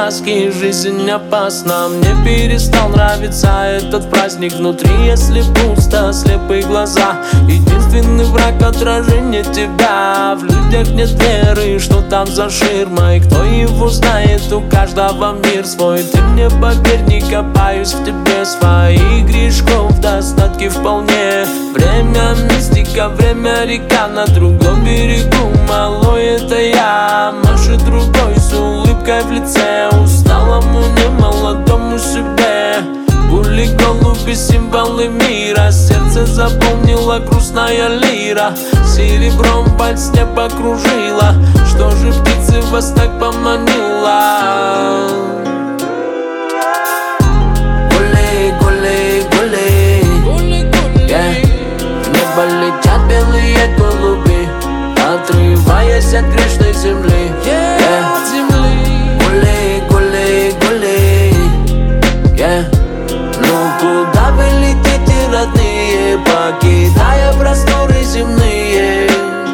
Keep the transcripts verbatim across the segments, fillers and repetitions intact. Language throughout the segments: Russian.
сказки, жизнь опасна. Мне перестал нравиться этот праздник. Внутри, если пусто, слепые глаза. Единственный враг — отражение тебя. В людях нет веры, что там за ширмой. Кто его знает, у каждого мир свой. Ты мне поверь, не копаюсь в тебе. Своих грешков достатки вполне. Время мистика, время река. На другом берегу малой это я. Машет рукой с улыбкой в лице. Усталому немолодому себе. Пули, голуби, символы мира. Сердце заполнила грустная лира. Серебром пальц не покружила. Что же птицы вас так поманила? Гули, гули, гули, yeah. В небо летят белые голуби, отрываясь от грешной земли, yeah. Гули, гули, гули, yeah. Ну куда вы летите, родные, покидая просторы земные?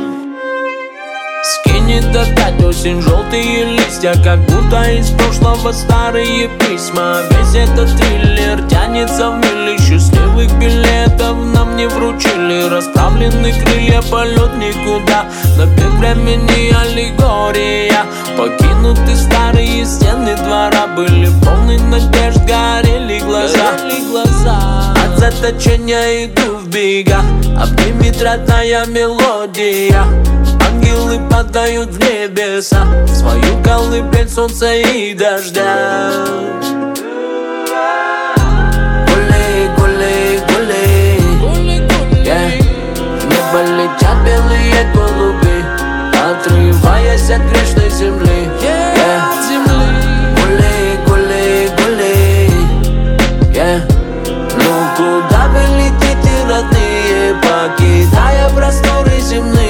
Скинет опять осень желтые листья, как будто из прошлого старые письма. Весь этот триллер тянется в мили. Счастливых билетов нам не вручили. Расправлены крылья, полет никуда. Напев времени аллегория. Покинуты старые стены двора. Были полны надежд, горели глаза. От заточения иду в бега. Обнимет родная мелодия. Ангелы падают в небеса, в свою колыбель солнца и дождя. Гули, гули, гули, yeah. В небо летят белые голуби, отрываясь от грешной земли, yeah. Гули, гули, гули, yeah. Ну куда вы летите, родные, покидая просторы земные?